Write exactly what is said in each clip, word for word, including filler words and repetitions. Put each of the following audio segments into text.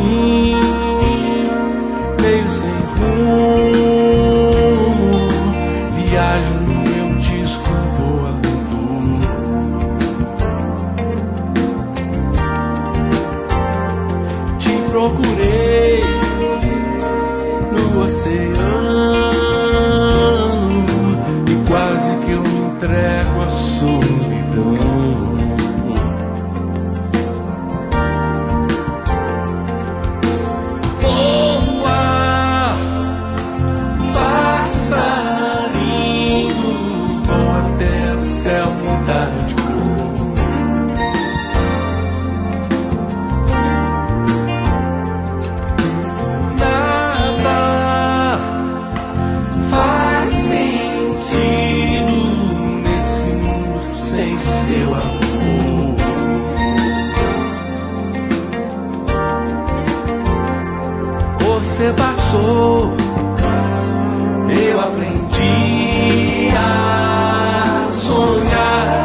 assim, meio sem rumo, viajo no meu disco voador. Te procurei no oceano e quase que eu me entrego à solidão. Você passou, eu aprendi a sonhar.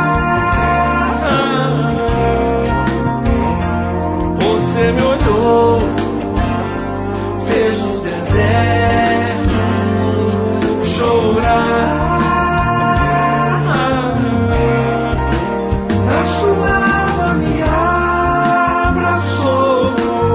Você me olhou, fez o deserto chorar. Na sua alma me abraçou.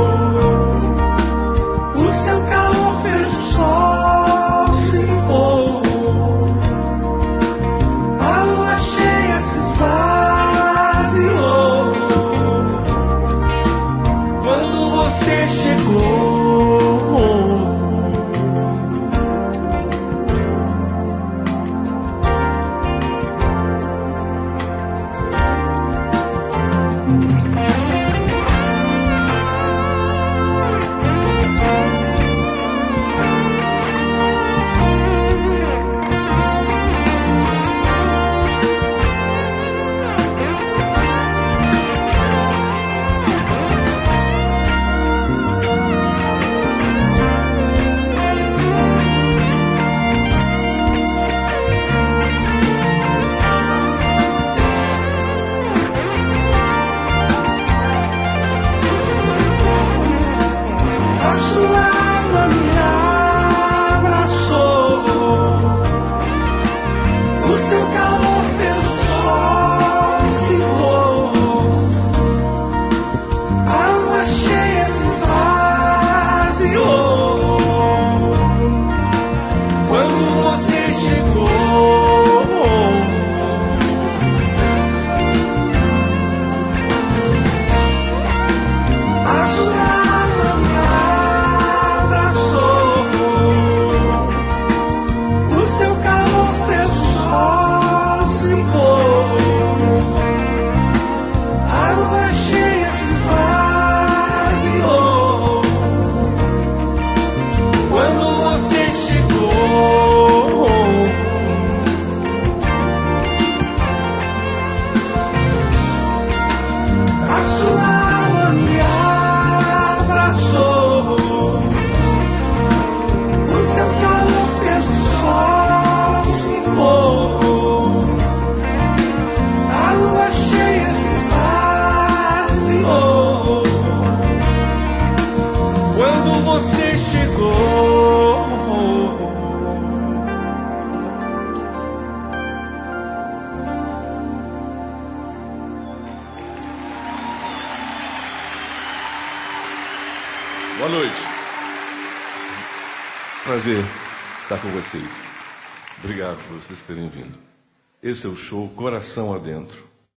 Boa noite. Prazer estar com vocês. Obrigado por vocês terem vindo. Esse é o show Coração Adentro.